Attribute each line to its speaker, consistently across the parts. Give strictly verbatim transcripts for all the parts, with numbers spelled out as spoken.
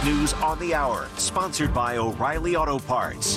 Speaker 1: S News on the Hour, sponsored by O'Reilly Auto Parts.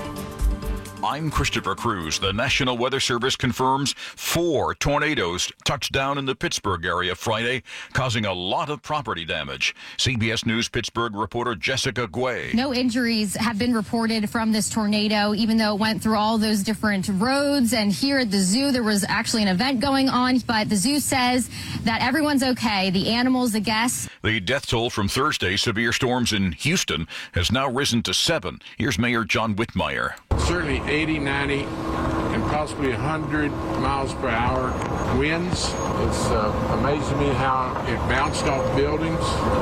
Speaker 2: I'm Christopher Cruz. The National Weather Service confirms four tornadoes touched down in the Pittsburgh area Friday, causing a lot of property damage. C B S News Pittsburgh reporter Jessica Guay.
Speaker 3: No injuries have been reported from this tornado, even though it went through all those different roads. And here at the zoo, there was actually an event going on, but the zoo says that everyone's okay. The animals, the guests.
Speaker 2: The death toll from Thursday's severe storms in Houston has now risen to seven. Here's Mayor John Whitmire.
Speaker 4: Certainly eighty, ninety, and possibly one hundred miles per hour winds. It's uh, amazing to me how it bounced off buildings.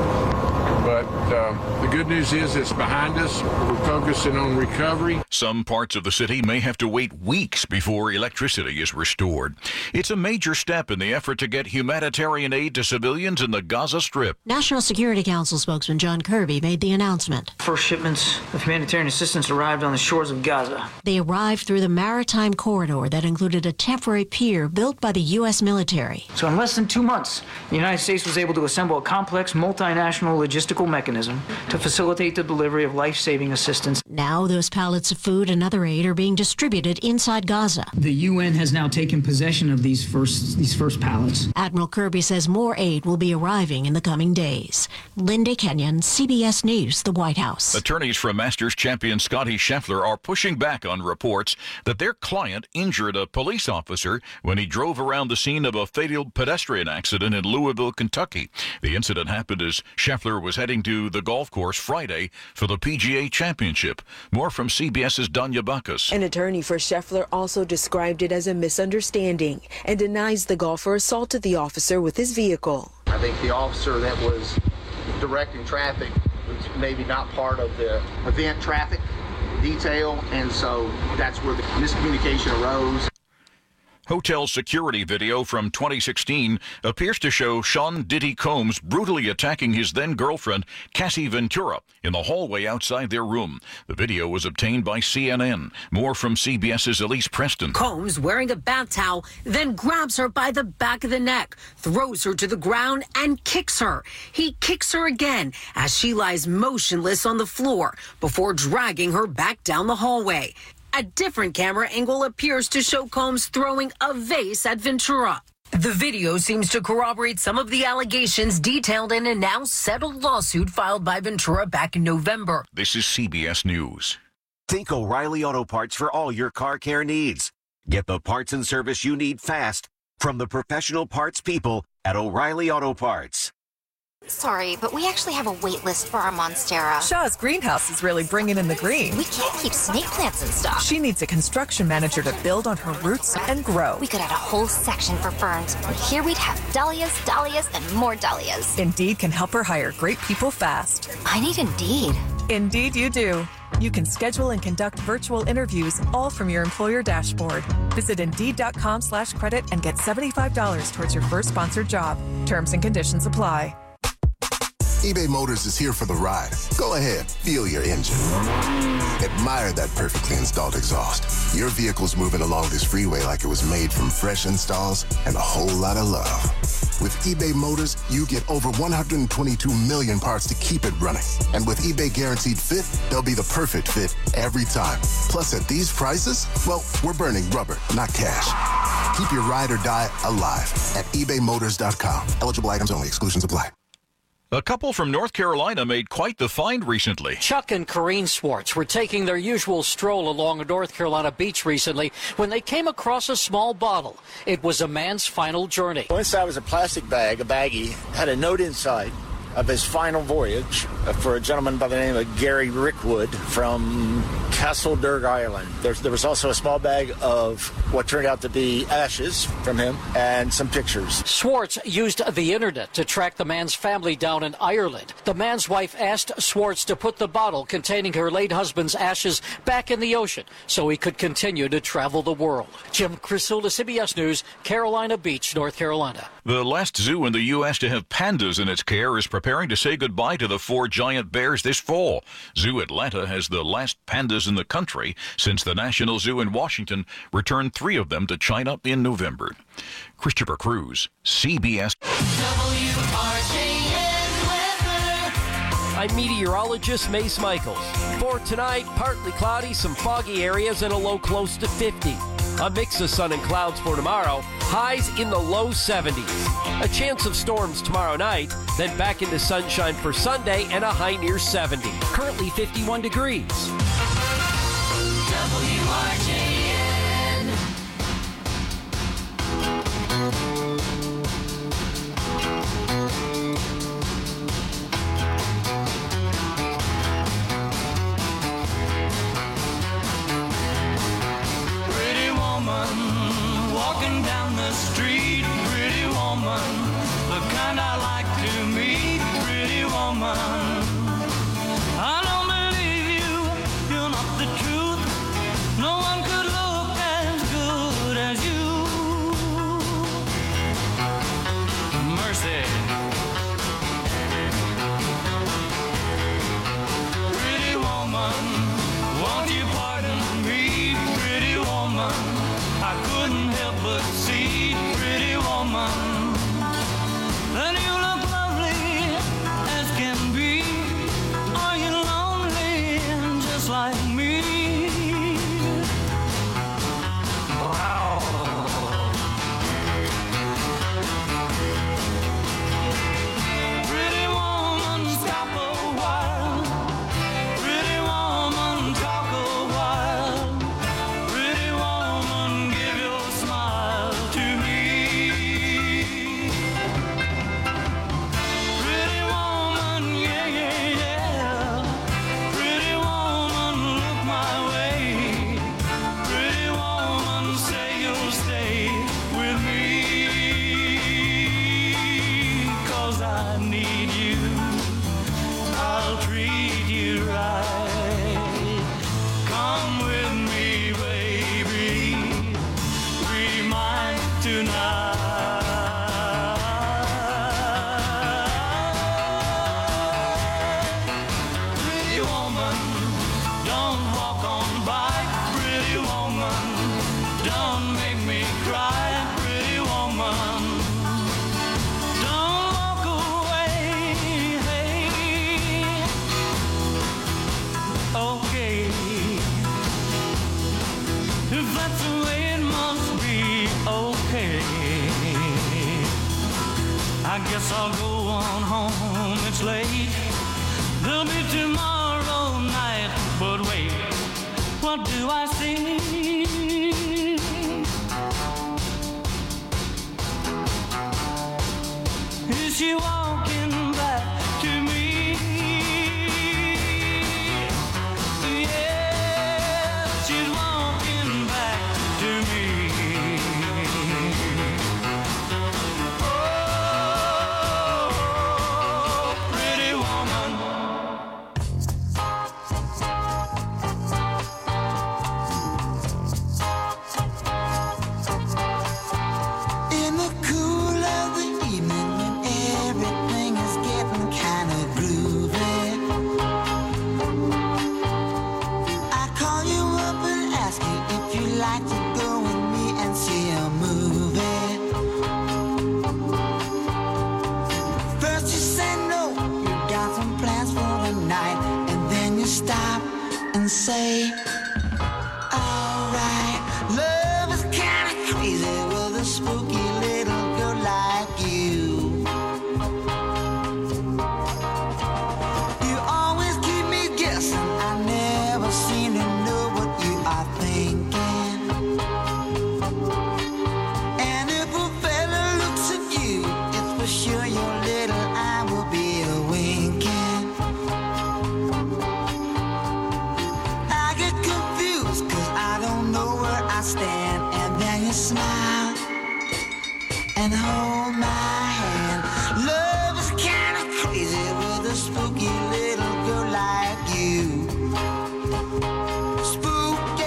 Speaker 4: But uh, the good news is it's behind us. We're focusing on recovery.
Speaker 2: Some parts of the city may have to wait weeks before electricity is restored. It's a major step in the effort to get humanitarian aid to civilians in the Gaza Strip.
Speaker 5: National Security Council spokesman John Kirby made the announcement.
Speaker 6: First shipments of humanitarian assistance arrived on the shores of Gaza.
Speaker 5: They arrived through the maritime corridor that included a temporary pier built by the U S military.
Speaker 6: So in less than two months, the United States was able to assemble a complex multinational logistical mechanism to facilitate the delivery of life-saving assistance.
Speaker 5: Now those pallets of food and other aid are being distributed inside Gaza.
Speaker 7: The U N has now taken possession of these first these first pallets.
Speaker 5: Admiral Kirby says more aid will be arriving in the coming days. Linda Kenyon, C B S News, the White House.
Speaker 2: Attorneys for Masters champion Scotty Scheffler are pushing back on reports that their client injured a police officer when he drove around the scene of a fatal pedestrian accident in Louisville, Kentucky. The incident happened as Scheffler was heading to the golf course Friday for the P G A Championship. More from CBS's Danya Bacchus.
Speaker 8: An attorney for Scheffler also described it as a misunderstanding and denies the golfer assaulted the officer with his vehicle.
Speaker 9: I think the officer that was directing traffic was maybe not part of the event traffic detail, and so that's where the miscommunication arose.
Speaker 2: Hotel security video from twenty sixteen appears to show Sean Diddy Combs brutally attacking his then-girlfriend, Cassie Ventura, in the hallway outside their room. The video was obtained by C N N. More from CBS's Elise Preston.
Speaker 10: Combs, wearing a bath towel, then grabs her by the back of the neck, throws her to the ground, and kicks her. He kicks her again as she lies motionless on the floor before dragging her back down the hallway. A different camera angle appears to show Combs throwing a vase at Ventura. The video seems to corroborate some of the allegations detailed in a now settled lawsuit filed by Ventura back in November.
Speaker 2: This is C B S News.
Speaker 1: Think O'Reilly Auto Parts for all your car care needs. Get the parts and service you need fast from the professional parts people at O'Reilly Auto Parts.
Speaker 11: Sorry, but we actually have a wait list for our Monstera.
Speaker 12: Shaw's greenhouse is really bringing in the green.
Speaker 11: We can't keep snake plants and stuff.
Speaker 12: She needs a construction manager to build on her roots and grow.
Speaker 11: We could add a whole section for ferns. And here we'd have dahlias, dahlias, and more dahlias.
Speaker 12: Indeed can help her hire great people fast.
Speaker 11: I need Indeed.
Speaker 12: Indeed you do. You can schedule and conduct virtual interviews all from your employer dashboard. Visit Indeed.com slash credit and get seventy-five dollars towards your first sponsored job. Terms and conditions apply.
Speaker 13: eBay Motors is here for the ride. Go ahead, feel your engine. Admire that perfectly installed exhaust. Your vehicle's moving along this freeway like it was made from fresh installs and a whole lot of love. With eBay Motors, you get over one hundred twenty-two million parts to keep it running. And with eBay Guaranteed Fit, they'll be the perfect fit every time. Plus, at these prices, well, we're burning rubber, not cash. Keep your ride or die alive at ebay motors dot com. Eligible items only. Exclusions apply.
Speaker 2: A couple from North Carolina made quite the find recently.
Speaker 14: Chuck and Corrine Swartz were taking their usual stroll along a North Carolina beach recently when they came across a small bottle. It was a man's final journey.
Speaker 15: Well, inside was a plastic bag, a baggie, had a note inside of his final voyage for a gentleman by the name of Gary Rickwood from Castlederg Island. There's, there was also a small bag of what turned out to be ashes from him and some pictures.
Speaker 14: Swartz used the internet to track the man's family down in Ireland. The man's wife asked Swartz to put the bottle containing her late husband's ashes back in the ocean so he could continue to travel the world. Jim Crisula, C B S News, Carolina Beach, North Carolina.
Speaker 2: The last zoo in the U S to have pandas in its care is preparing to say goodbye to the four giant bears this fall. Zoo Atlanta has the last pandas in the country since the National Zoo in Washington returned three of them to China in November. Christopher Cruz, C B S.
Speaker 16: W R J N weather. I'm meteorologist Mace Michaels. For tonight, partly cloudy, some foggy areas, and a low close to fifty. A mix of sun and clouds for tomorrow, highs in the low seventies. A chance of storms tomorrow night, then back into sunshine for Sunday and a high near seventy. Currently fifty-one degrees.
Speaker 17: W R J N.
Speaker 18: Pretty woman, walking down the street. Pretty woman, the kind I like to meet. Pretty woman, I don't believe you, you're not the truth. No one could look as good as you. Mercy. Pretty woman, won't you pardon me? Pretty woman, I couldn't help but see. Pretty woman, that you look lovely as can be. Are you lonely just like me? Pretty woman, stop a while. Pretty woman, talk a while. Pretty woman, give your smile to me. Pretty woman, yeah, yeah, yeah. Pretty woman, look my way. Pretty woman, say you'll stay with me. 'Cause I need you. I'll treat you right. Come with me, baby. Be mine tonight. Pretty woman, don't walk on by. Pretty woman, don't make me cry. Pretty woman, don't walk away. Hey. Okay, if that's the way it must be, okay. I guess I'll go on home, it's late. There'll be tomorrow night, but wait, what do I see? Is she walking back to me? Yeah, she's walking back to me. Oh, pretty woman.
Speaker 17: In the cool of the evening, when everything is getting kind of groovy, I call you up and ask you if you'd like to go with me and see a movie. First you say no, you got some plans for the night, and then you stop and say, alright, love is kind of crazy with a spooky little girl like you. You always keep me guessing, I never seem to know what you are thinking. And if a fella looks at you, it's for sure your little eye will be a winking. I get confused 'cause I don't know where I stand, and then you smile and hold my hand. Love is kind of crazy with a spooky little girl like you. Spooky.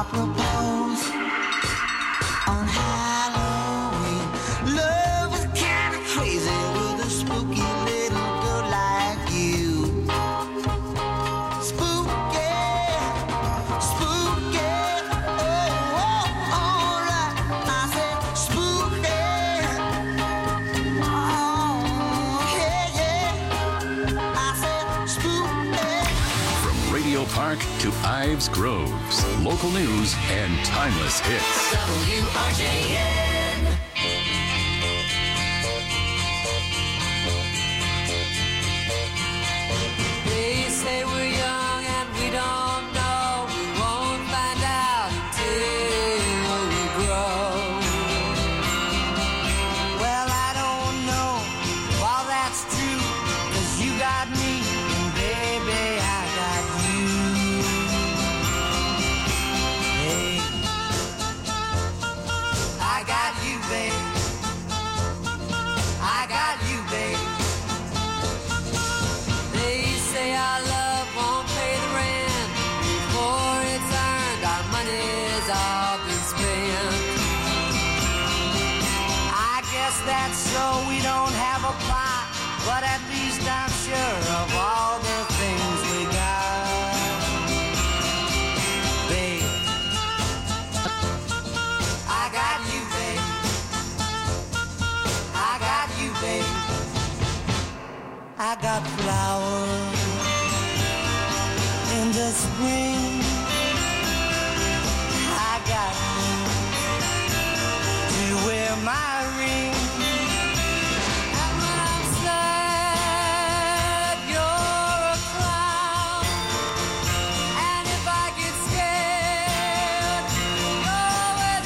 Speaker 17: I propose on Halloween. Love is kind of crazy with a spooky little girl like you. Spooky, spooky, oh, oh, alright. I said spooky, oh, yeah, yeah. I said spooky.
Speaker 19: From Radio Park to Ives Groves, local news and timeless hits.
Speaker 18: W R J N.
Speaker 20: They say we're young and we don't know. We won't find out until we grow. Well, I don't know if all that's true, 'cause you got me, and baby, I got you. Hey, I got you, babe. I got you, babe. They say our love won't pay the rent before it's earned. Our money's all been spent. I guess that's so we don't have a plot, but at least I'm sure of all the things we got. Babe, I got you, babe. I got you, babe. I got flowers in the spring. I got you to wear my ring. And when I'm sad, you're a clown. And if I get scared, you're always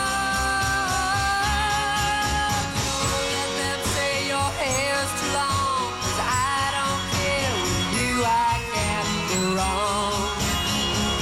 Speaker 20: around. Don't let them say your hair's too long, 'cause I don't care with you, I can't go wrong.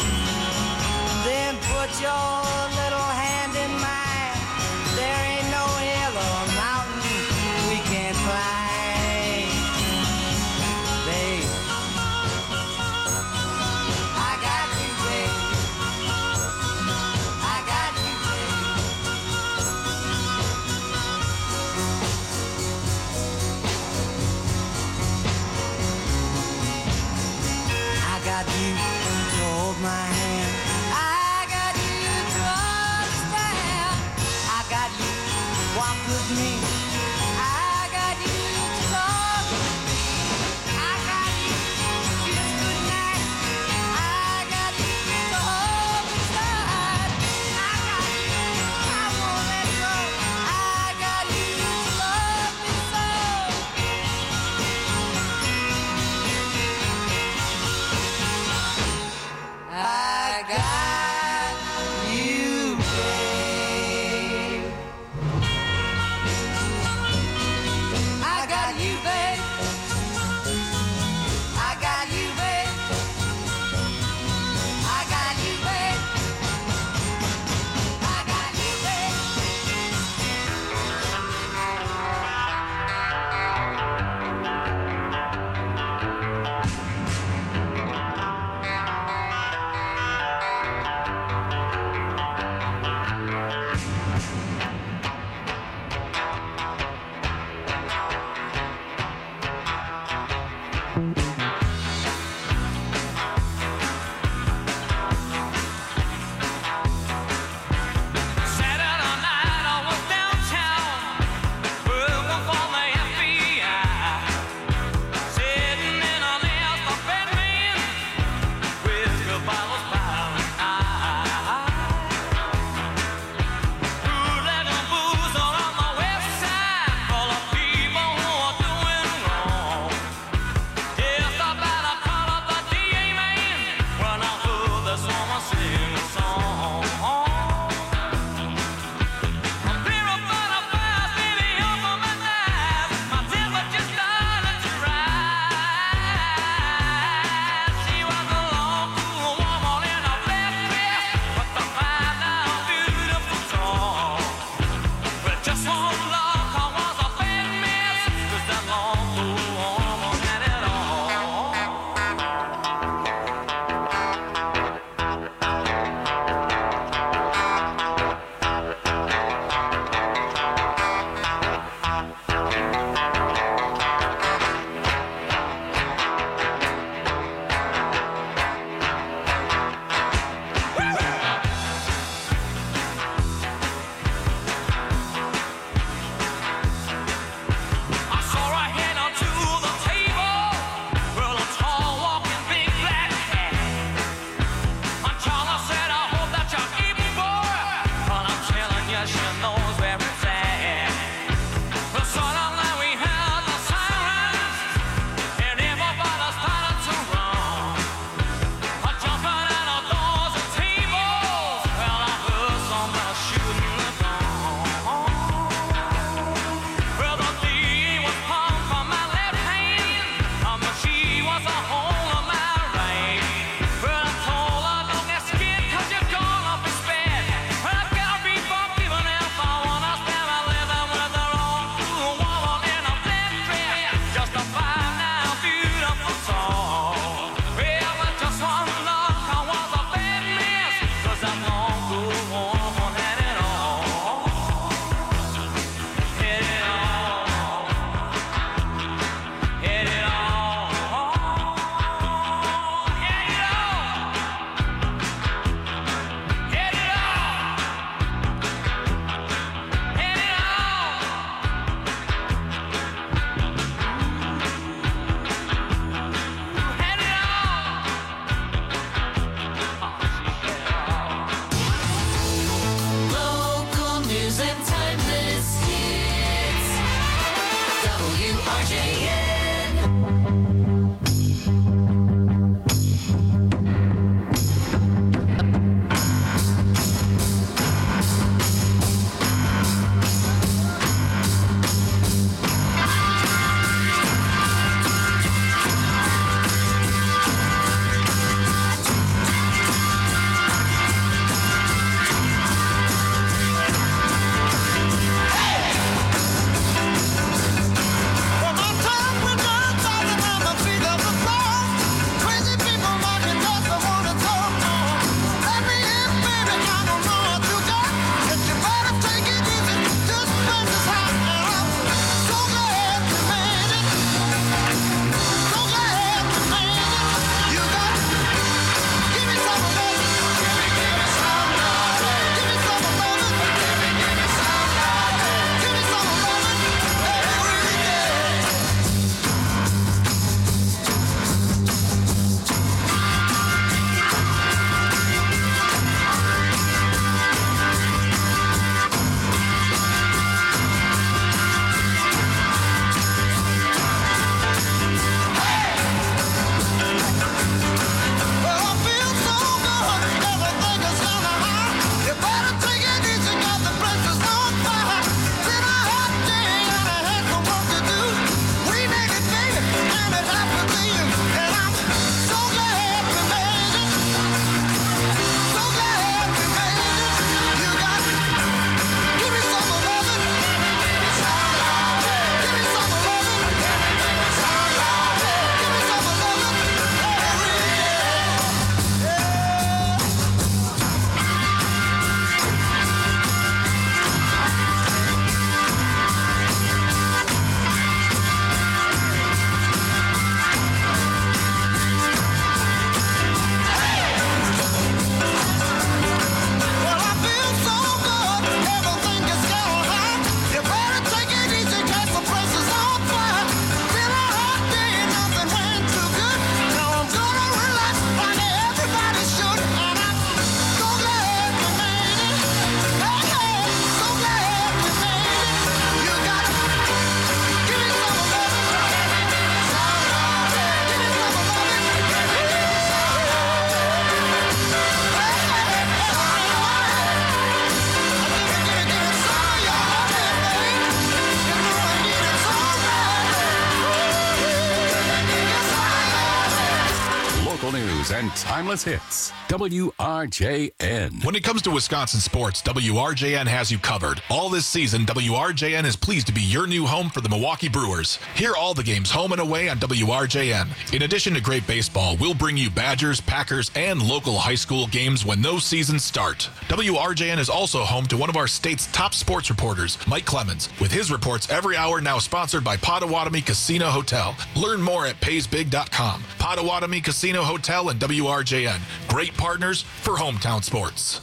Speaker 19: Timeless Hits. W R J N.
Speaker 21: When it comes to Wisconsin sports, W R J N has you covered. All this season, W R J N is pleased to be your new home for the Milwaukee Brewers. Hear all the games home and away on W R J N. In addition to great baseball, we'll bring you Badgers, Packers, and local high school games when those seasons start. W R J N is also home to one of our state's top sports reporters, Mike Clemens, with his reports every hour now sponsored by Potawatomi Casino Hotel. Learn more at pays big dot com. Potawatomi Casino Hotel and W R J N. Great partners for hometown sports.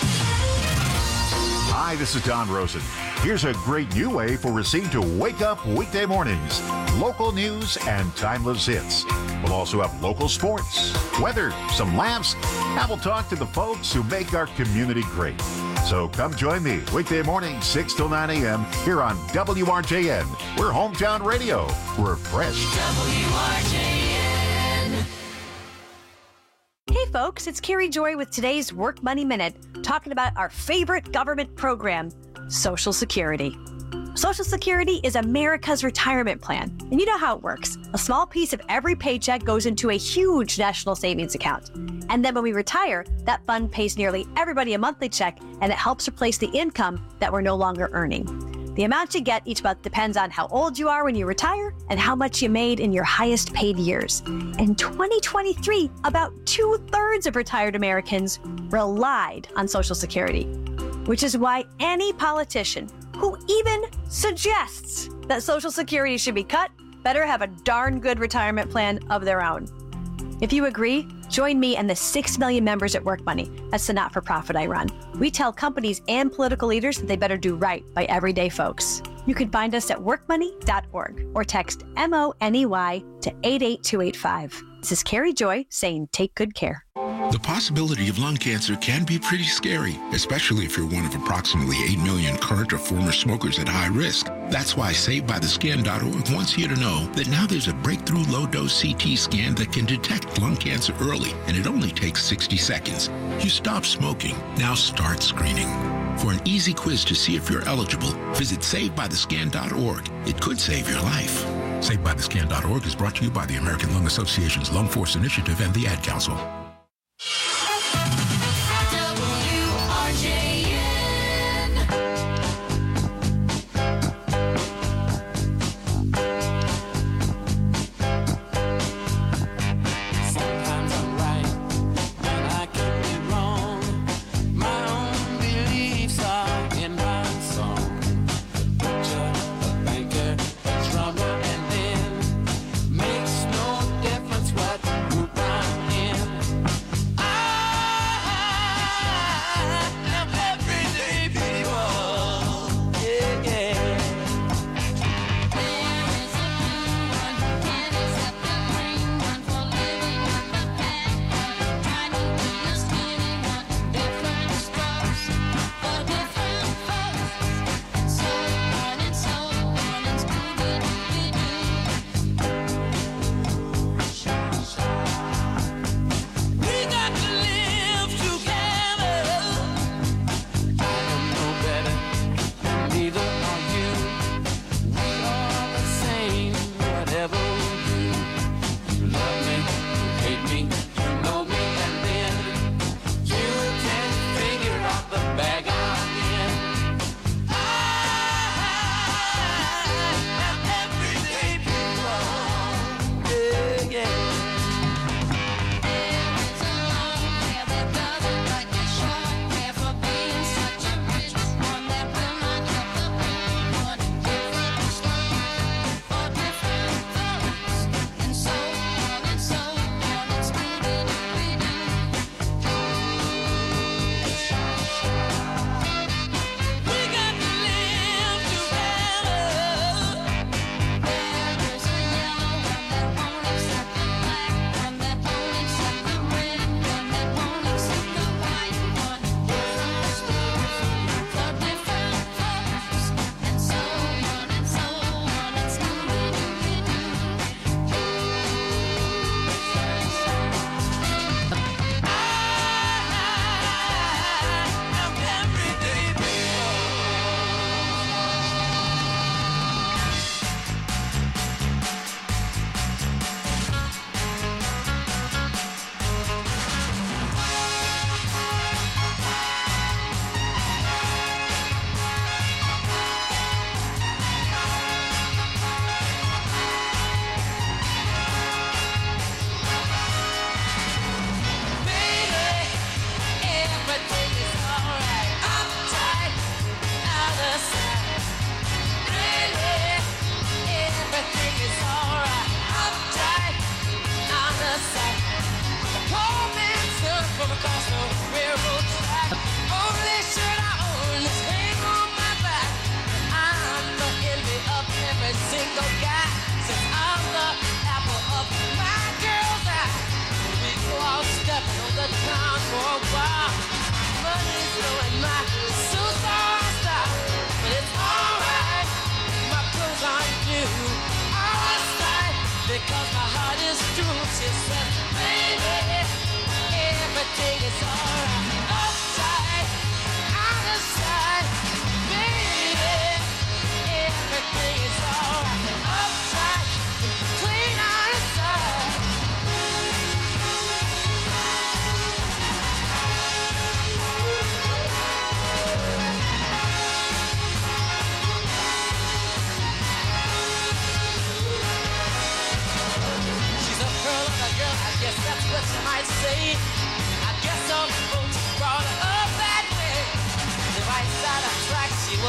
Speaker 22: Hi, this is Don Rosen. Here's a great new way for Racine to wake up weekday mornings. Local news and timeless hits. We'll also have local sports, weather, some laughs, and we'll talk to the folks who make our community great. So come join me weekday morning, six till nine a.m. here on W R J N. We're hometown radio. We're fresh.
Speaker 23: W R J N.
Speaker 24: Hey folks, it's Carrie Joy with today's Work Money Minute, talking about our favorite government program, Social Security. Social Security is America's retirement plan, and you know how it works. A small piece of every paycheck goes into a huge national savings account. And then when we retire, that fund pays nearly everybody a monthly check, and it helps replace the income that we're no longer earning. The amount you get each month depends on how old you are when you retire and how much you made in your highest paid years. In twenty twenty-three, about two-thirds of retired Americans relied on Social Security, which is why any politician who even suggests that Social Security should be cut better have a darn good retirement plan of their own. If you agree, join me and the six million members at Work Money. That's the not-for-profit I run. We tell companies and political leaders that they better do right by everyday folks. You can find us at work money dot org or text M O N E Y to eight eight two eight five. This is Carrie Joy saying take good care.
Speaker 25: The possibility of lung cancer can be pretty scary, especially if you're one of approximately eight million current or former smokers at high risk. That's why Saved By The Scan dot org wants you to know that now there's a breakthrough low-dose C T scan that can detect lung cancer early, and it only takes sixty seconds. You stop smoking, now start screening. For an easy quiz to see if you're eligible, visit Saved By The Scan dot org. It could save your life. Saved By The Scan dot org is brought to you by the American Lung Association's Lung Force Initiative and the Ad Council.
Speaker 23: W R J N. Sometimes I'm right and I can be wrong. My own beliefs are in my song. The butcher, the banker, the drummer, and then makes no difference what group I'm in.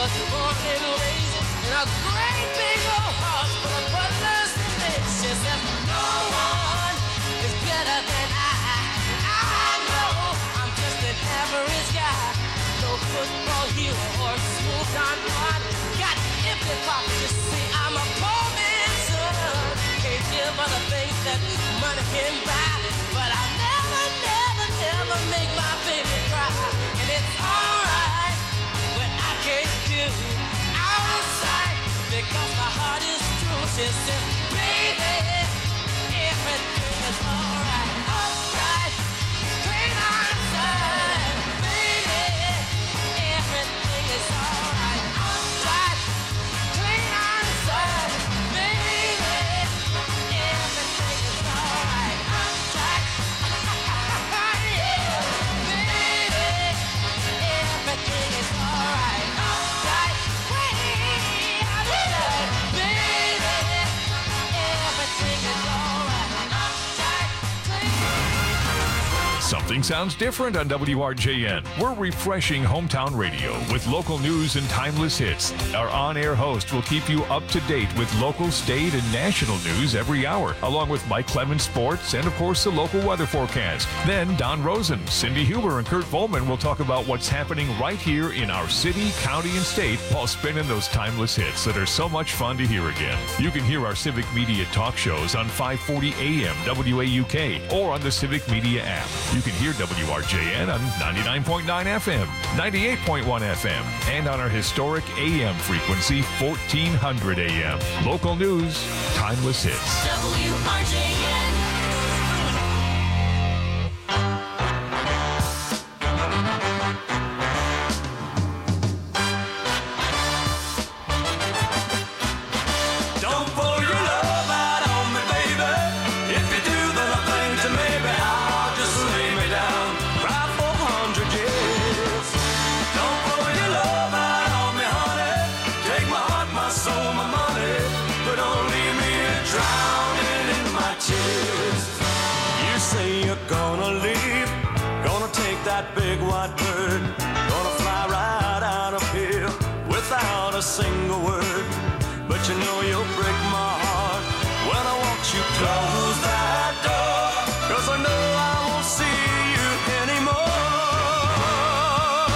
Speaker 20: was born in ways in a great big old house full of brothers and things. She says, no one is better than I. I know I'm just an average guy. No football hero or smooth on one. Got empty pockets, you see, I'm a poor man's son. Can't give other things that money can buy. But I'll never, never, never make my baby cry. And it's alright when I can't do outside because my heart is true. She says, baby, everything is alright. Alright, clean outside. Baby, everything is alright. Alright, clean outside. Baby, everything is alright. Alright, yeah. Baby, everything is alright. Alright, way outside. Baby, everything is alright. Alright, clean.
Speaker 3: Something sounds different on W R J N. We're refreshing hometown radio with local news and timeless hits. Our on-air host will keep you up to date with local, state, and national news every hour, along with Mike Clemens Sports and, of course, the local weather forecast. Then Don Rosen, Cindy Huber, and Kurt Volman will talk about what's happening right here in our city, county, and state while spinning those timeless hits that are so much fun to hear again. You can hear our Civic Media talk shows on five forty A M W A U K or on the Civic Media app. You can hear W R J N on ninety-nine point nine F M, ninety-eight point one F M, and on our historic A M frequency, fourteen hundred A M. Local news, timeless hits.
Speaker 20: W R J N.
Speaker 18: Don't pour your love out on me, baby. If you do, then I think that maybe I'll just lay me down, cry for a hundred years. Don't pour your love out on me, honey. Take my heart, my soul, my money, but don't leave me here drowning in my tears. You say you're gonna leave, gonna take that big white bird, gonna fly right out of here without a single word. But you know you'll break my heart when I watch you close that door, 'cause I know I won't see you anymore.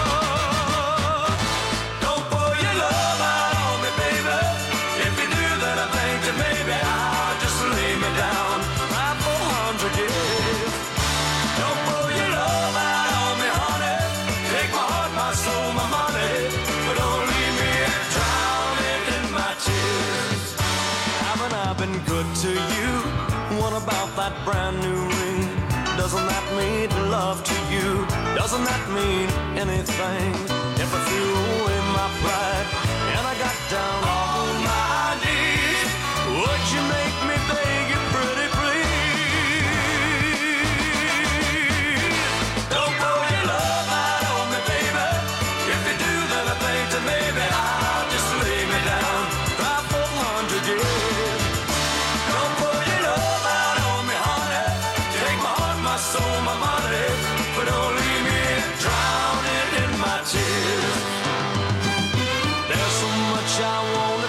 Speaker 18: Don't pour your love out on me, baby. If you do, then I think that maybe I'll just lay me down, cry for a hundred years. Don't pour your love out on me, honey. Take my heart, my soul, my money, but don't leave me here drowning in my tears. Haven't I been good to you? What about that brand new ring? Doesn't that mean love to you? Doesn't that mean anything? If I threw away my pride and I got down on my knees, would you make me beg you pretty please? Don't pour your love out on me, baby. If you do, then I think that maybe I'll just lay me down, cry for a hundred years. Don't pour your love out on me, honey. Take my heart, my soul, my money, but don't leave me drowning in my tears. There's so much I wanna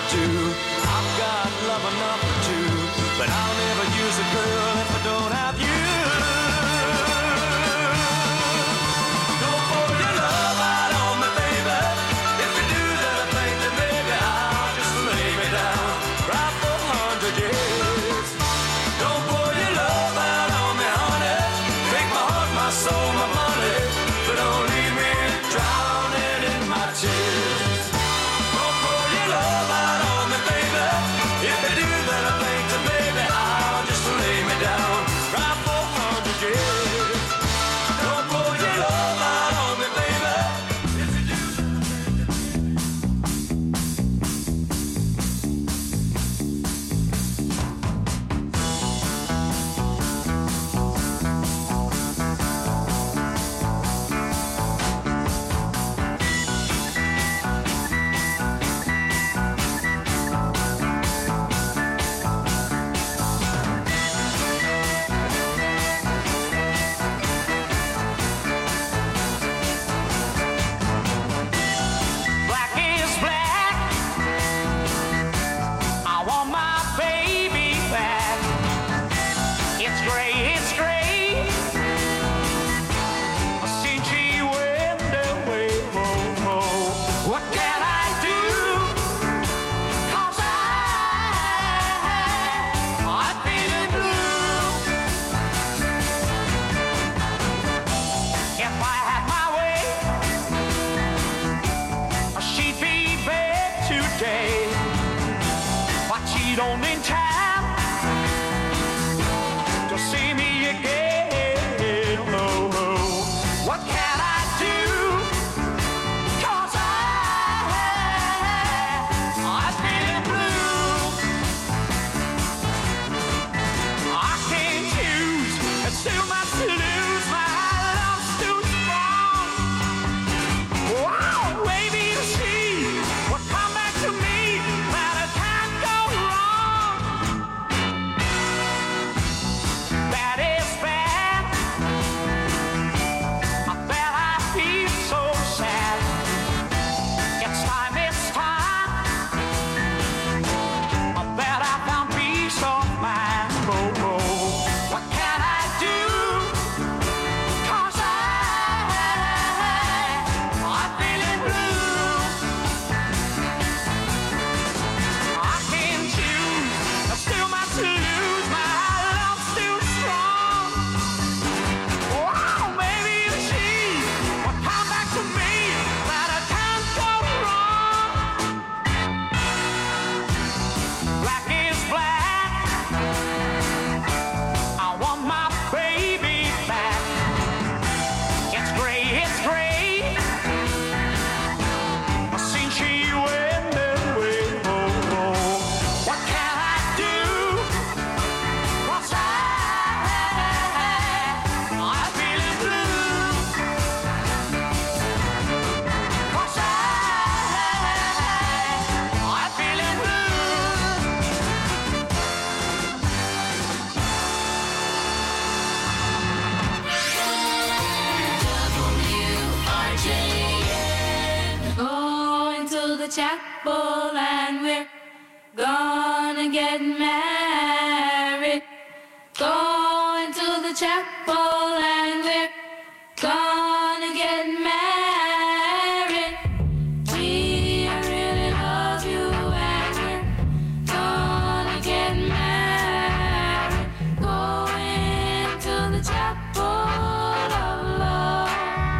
Speaker 4: chapel and we're gonna get married. Going to the chapel and we're gonna get married. Gee, I really love you and we're gonna get married. Going to the chapel of love.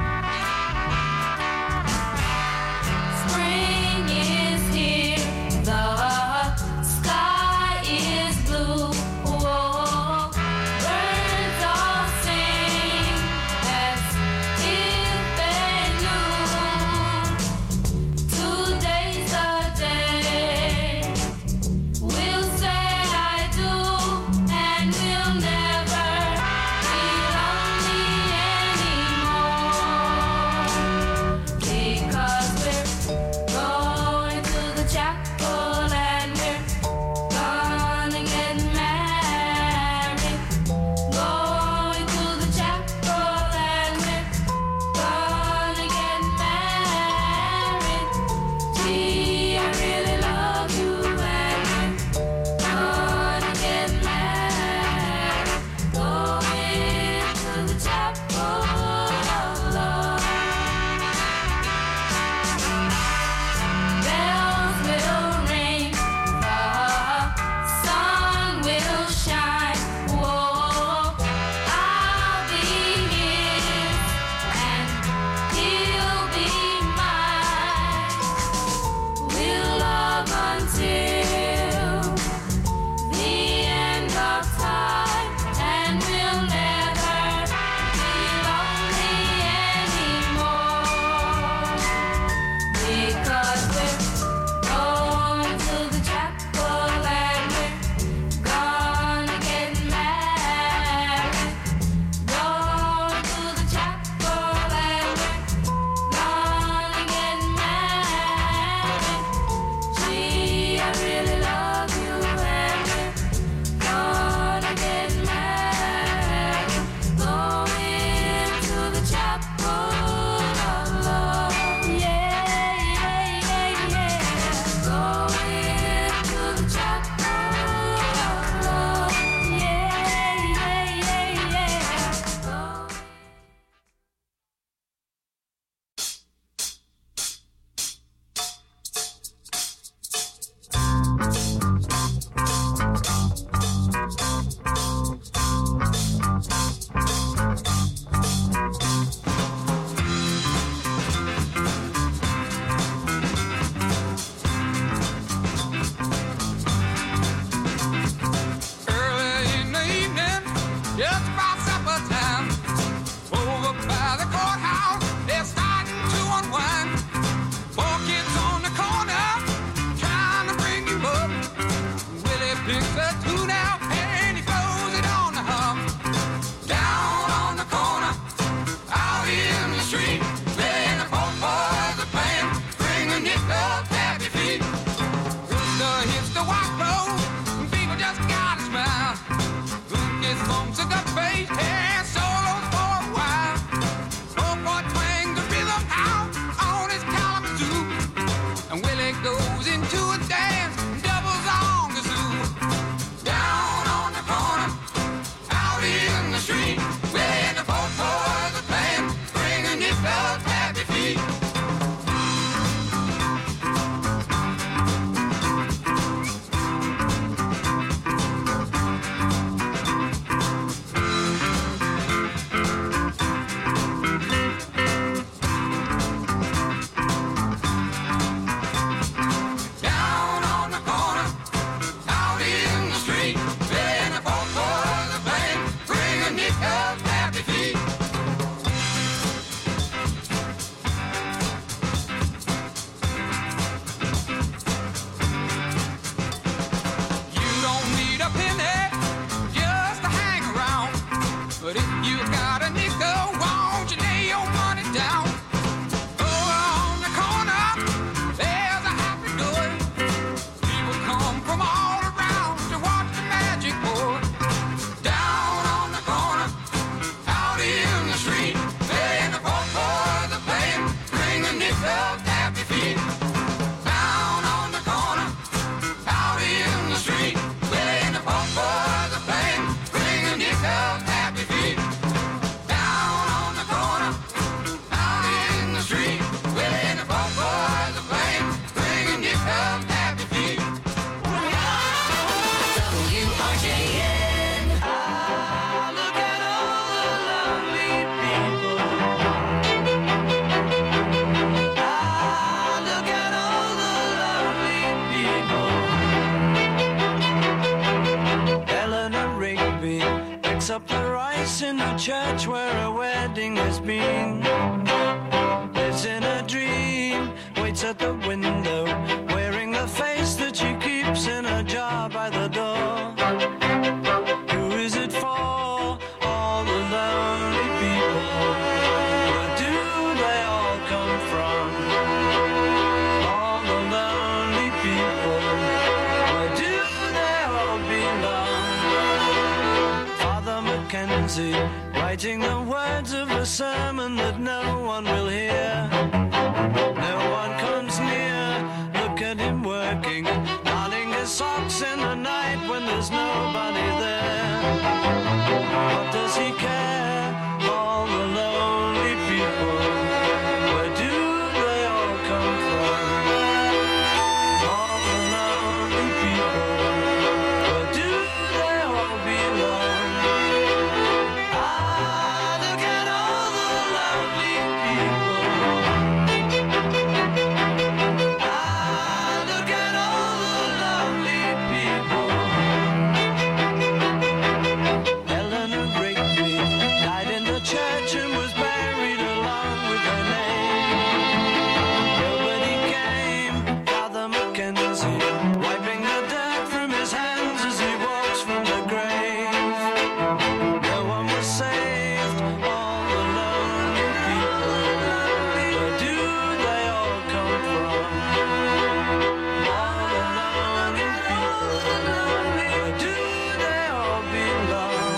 Speaker 4: Spring is here, the sky is blue. Whoa, birds all sing as if they knew. Today's the day we'll say I do, and we'll never be lonely anymore. Because we're going to the chapel and we're gonna get married. Going to the chapel and we're gonna get married. Gee, I really love you and we're gonna get married. Going to the chapel of love. Bells will ring, the sun will shine. Whoa, I'll be his and he'll be mine. We'll love until the end of time, and we'll never be lonely anymore. Because we're going to the chapel and we're gonna get married. Going to the chapel and we're gonna get married. Gee, I really love you and we're gonna get married. Going to the chapel of love. Yeah, yeah, yeah, yeah. Going to the chapel of love. Yeah, yeah, yeah, yeah.
Speaker 18: Early in the evening, just about supper time, over by the courthouse, they're starting to unwind. Four kids on the corner, trying to bring you up. Willie picks a tune out and he blows it on the hum. Down on the corner, out in the street, playing the folk boys are playing, bring a nickel, tap your feet. Rooster hits the white road, people just gotta smile. Who gets bumps in the face and solos for a while. Folk boy twangs the rhythm out on his Kalamazoo, and Willie goes into a dance, doubles on the zoo. Down on the corner, out in the street, where the folk boys are playing, bring a nickel, tap your feet. Down on the corner, out in the street, where the folk boys are playing, bring a nickel, tap your feet. You don't need a penny just to hang around, but if you got a nickel, won't you lay your money down? Over on the corner, there's a happy door. People come from all around to watch the magic pour. Down on the corner, out in the street, playing the folk boys are playing, bring a nickel, tap your feet. Down at the window, wearing the face that she keeps in a jar by the door. Who is it for? All the lonely people. Where do they all come from? All the lonely people. Where do they all belong? Father Mackenzie, writing the words of a sermon that no one will hear. No one comes near. Look at him working, darning his socks in the night when there's nobody there. What does he care? All the lonely people. Where do they all come from? All the lonely people. Where do they all belong? Ah, look at all the lonely people. Ah, look at all the lonely people. Eleanor Rigby died in the church and was buried along with her name. Nobody came. Father Mackenzie, wiping the dirt from his hands as he walks from the grave. No one was saved. All the lonely people. Where do they all come from? All the lonely people. Where do they all belong?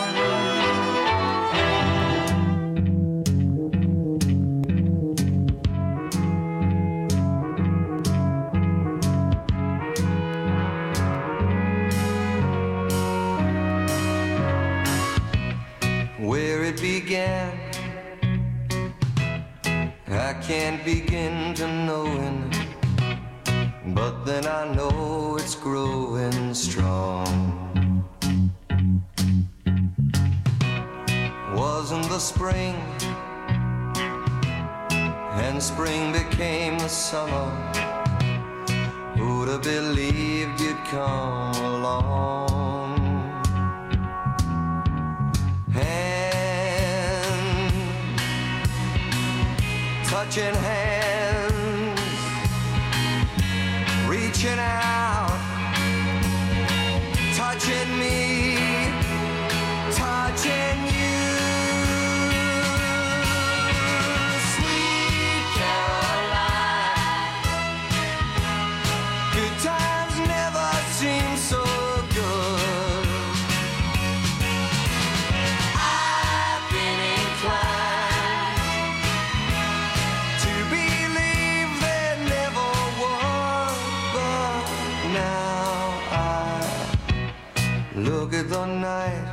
Speaker 5: Where it began, I can't begin to knowing, but then I know it's growing strong. Wasn't the spring, and spring became the summer. Who'd have believed you'd come along? Hand, touching hands, reaching out, touching me, touching you. Sweet Caroline, good times never seem so good. I've been inclined to believe there never was, but now I look at the night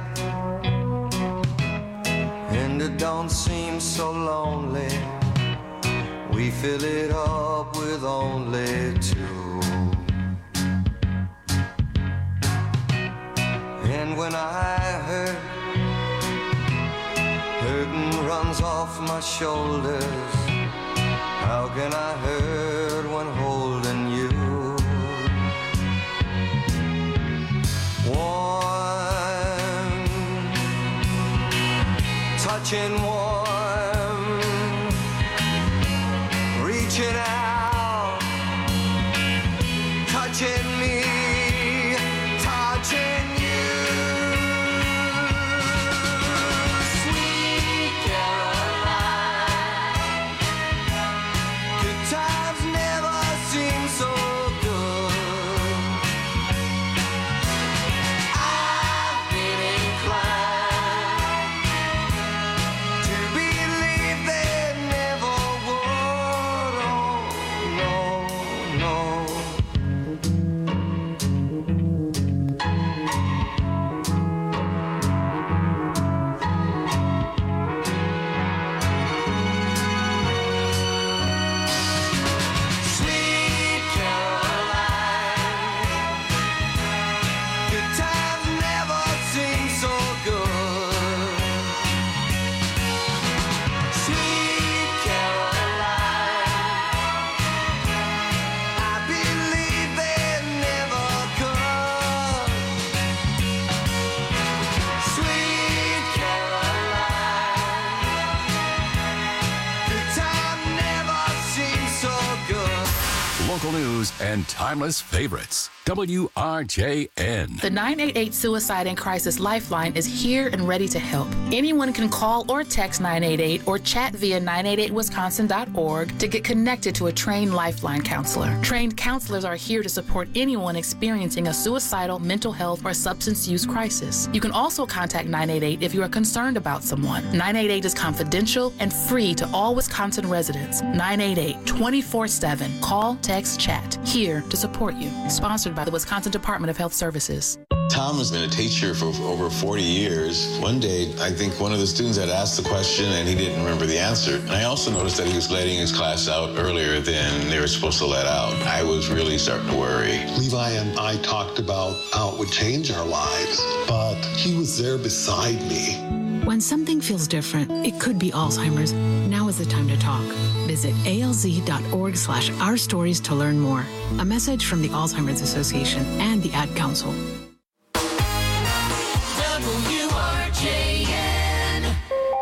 Speaker 5: and it don't seem so lonely. We fill it up with only two. And when I hurt, hurting runs off my shoulders. How can I hurt when holding you? Warm, touching warm, reaching out, touching me, touching you. Sweet Caroline, good times never seem so good. I've been inclined to believe there never would. Oh,
Speaker 19: local news and timeless favorites. W R J N.
Speaker 6: The nine eight eight Suicide and Crisis Lifeline is here and ready to help. Anyone can call or text nine eight eight or chat via nine eight eight wisconsin dot org to get connected to a trained Lifeline counselor. Trained counselors are here to support anyone experiencing a suicidal, mental health, or substance use crisis. You can also contact nine eight eight if you are concerned about someone. nine eight eight is confidential and free to all Wisconsin residents. nine eight eight, twenty-four seven. Call, text, chat. Here to support you. Sponsored by the Wisconsin Department of Health Services.
Speaker 7: Tom has been a teacher for over forty years. One day, I think one of the students had asked the question and he didn't remember the answer. And I also noticed that he was letting his class out earlier than they were supposed to let out. I was really starting to worry.
Speaker 8: Levi and I talked about how it would change our lives, but he was there beside me.
Speaker 9: When something feels different, it could be Alzheimer's. Now is the time to talk. Visit alz.org slash our stories to learn more. A message from the Alzheimer's Association and the Ad Council.
Speaker 20: W R J N.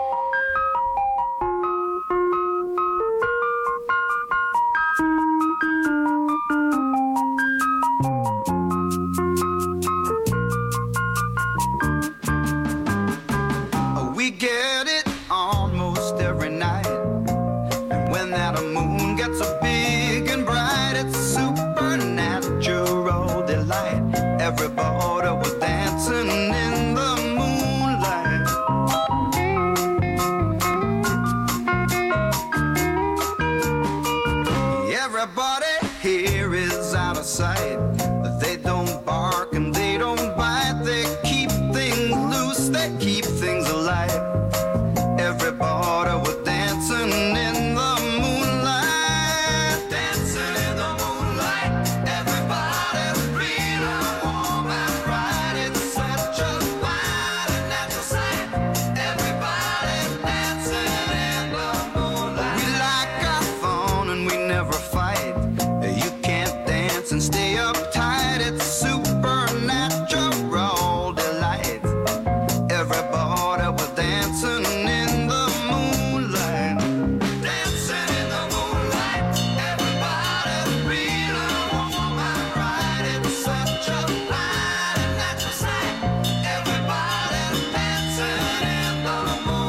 Speaker 5: We get it almost every night. And when that moon gets so big and bright, it's supernatural delight. Everybody was dancing in the moonlight. Everybody here is out of sight. They don't bark and they don't bite. They keep things loose, they keep things alive. Everybody was dancing in the moonlight. Dancing in the moonlight. Everybody's feeling warm and bright. It's such a fine and natural sight. Everybody's dancing in the moonlight. We like our fun and we never fight. You can't dance and stay uptight. It's supernatural delight. Everybody was dancing in the moonlight. Dancing in the moonlight. Everybody's feeling warm and bright. It's such a fine and natural sight. Everybody's dancing in the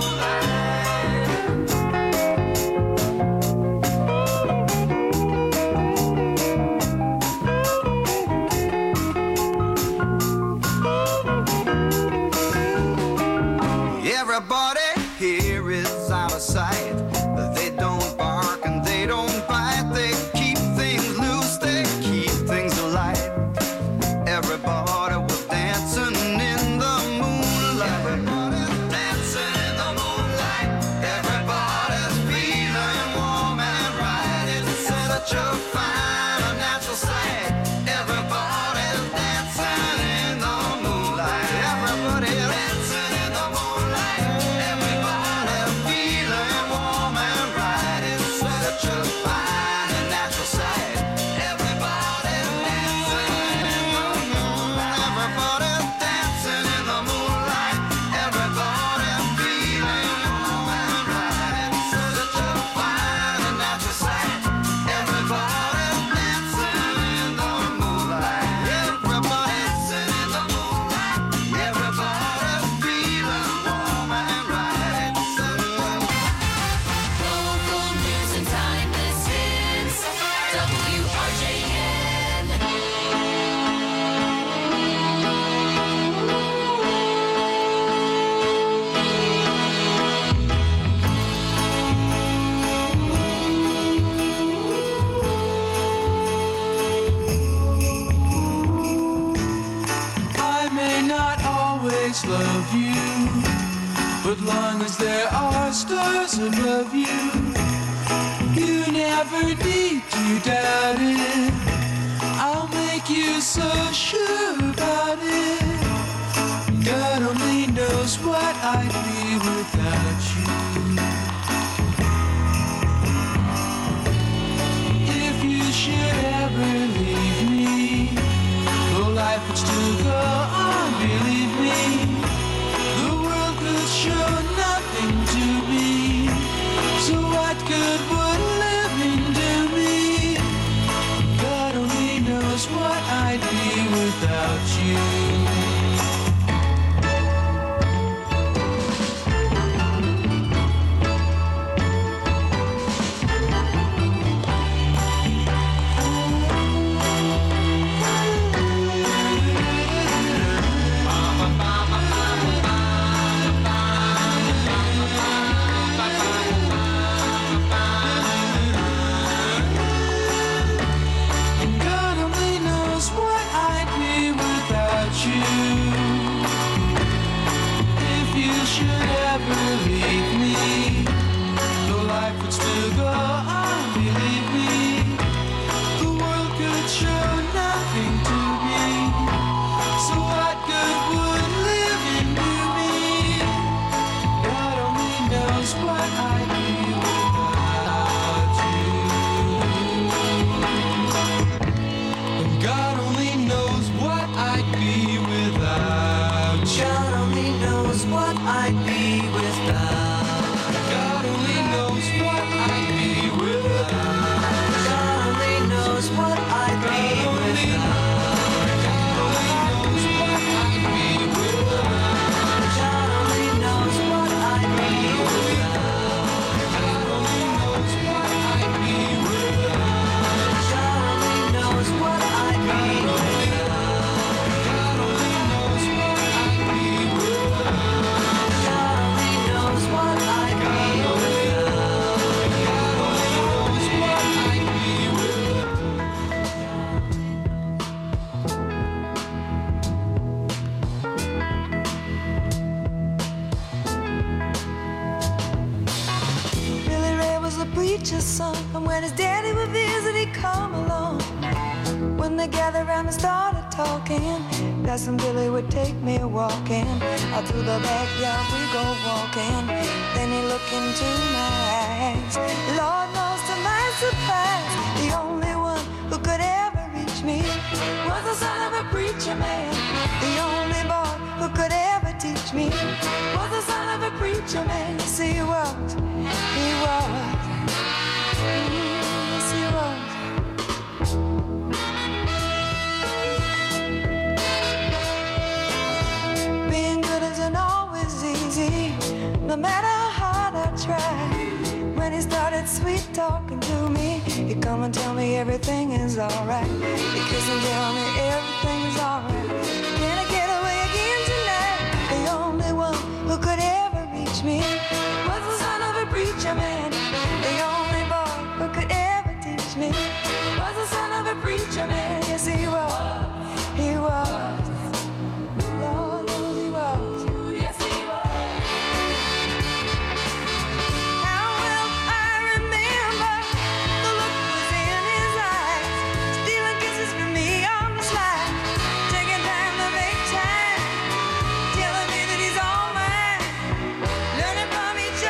Speaker 5: Everybody here is out of sight. They don't bark and they don't bite. They keep things loose, they keep things alive. Everybody was dancing in the moonlight. Everybody's dancing in the moonlight. Everybody's feeling warm and right. It's such a fine and natural sight. Everybody's dancing in the moonlight. Everybody's dancing in the moonlight. Everybody's feeling warm and bright. It's such a fine and natural sight. Everybody's dancing in the moonlight. Everybody's dancing in the moonlight. Everybody's feeling warm and bright. It's such a fine and natural sight. Everybody's dancing in the moonlight. Everybody's dancing in the moonlight. Everybody's feeling warm and bright. It's such a
Speaker 20: Local news and timeless hits. W R J N.
Speaker 18: I may not always love you, but long as there are stars above you, you never need to doubt it. I'll make you so sure about it. God only knows what I'd be without you. If you should ever leave me, though life would still go on, believe me, the world could show nothing to me. So what good would living do me?
Speaker 17: preacher's son. And when his daddy would visit, he'd come along. When they gathered around and started talking, Cousin Billy would take me walking. Out through the backyard we go walking. Then he looked into my eyes. Lord knows to my surprise, the only one who could ever reach me was the son of a preacher man. The only boy who could ever teach me was the son of a preacher man. Yes, he was, he was, yes, he was. Being good isn't always easy, no matter how hard I try. When he started sweet talking to me, he'd come and tell me everything is alright. He'd kiss and tell me everything is alright. Can I get away again tonight? The only one who could ever reach me was the son of a preacher man. The only boy who could ever teach me was the son of a preacher man. Yes, he was, he was. Lord knows he was. Yes, he was. How well I remember the look was in his eyes, stealing kisses from me on the slide, taking time to make time, telling me that he's all mine, learning from each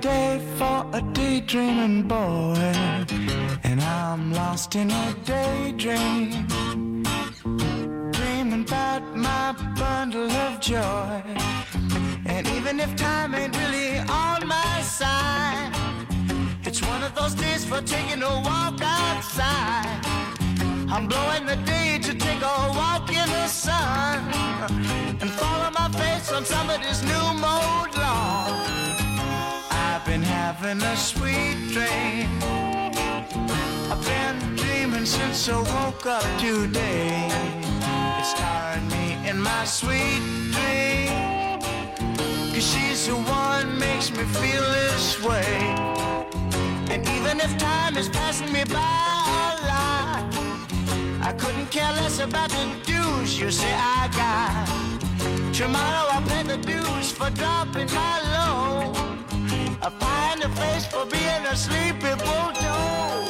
Speaker 17: day for a daydreaming boy, and I'm lost in a daydream, dreaming about my bundle of joy. And even if time ain't really on my side, it's one of those days for taking a walk outside. I'm blowing the day to take a walk in the sun and follow my face on somebody's new mode lawn. I've been having a sweet dream. I've been dreaming since I woke up today. It's starring me in my sweet dream, 'cause she's the one makes me feel this way. And even if time is passing me by a lot, I couldn't care less about the dues you say I got. Tomorrow I'll pay the dues for dropping my load, a pie in the face for being a sleepy bulldog.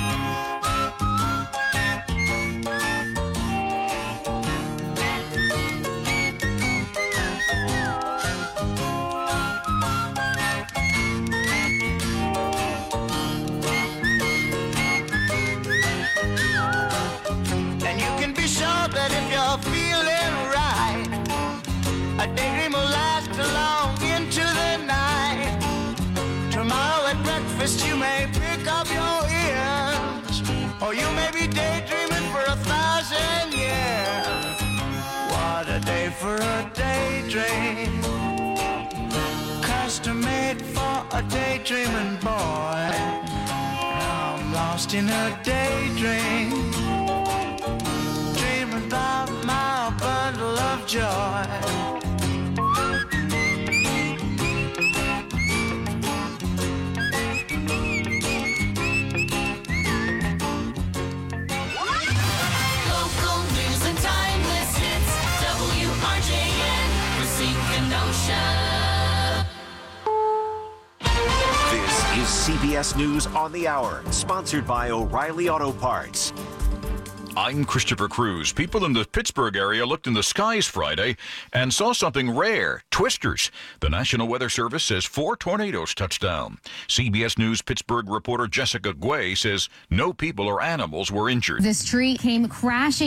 Speaker 17: That if you're feeling right, a daydream will last along into the night. Tomorrow at breakfast you may pick up your ears, or you may be daydreaming for a thousand years. What a day for a daydream, custom made for a daydreaming boy. I'm lost in a daydream, about my bundle of joy.
Speaker 20: Local news and timeless hits. W R J N, Racine Kenosha.
Speaker 1: This is C B S News on the Hour, sponsored by O'Reilly Auto Parts.
Speaker 2: I'm Christopher Cruz. People in the Pittsburgh area looked in the skies Friday and saw something rare, twisters. The National Weather Service says four tornadoes touched down. C B S News Pittsburgh reporter Jessica Guay says no people or animals were injured.
Speaker 10: This tree came crashing